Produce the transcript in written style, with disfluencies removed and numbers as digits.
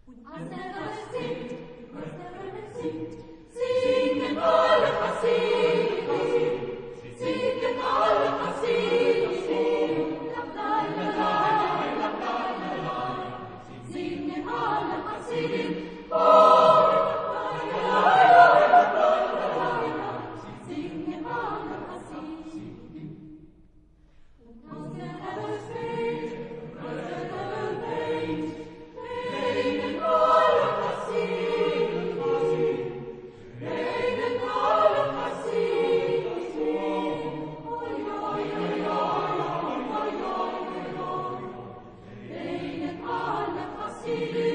Und was er singt, singen alle Hasidim, singen alle Hasidim, la la la la la la, singen alle Hasidim, oh, la la la la la, singen alle Hasidim. Und was er singt, singen alle Hasidim, singen alle Hasidim, oi oi oi oi oi oi oi oi, singen alle Hasidim.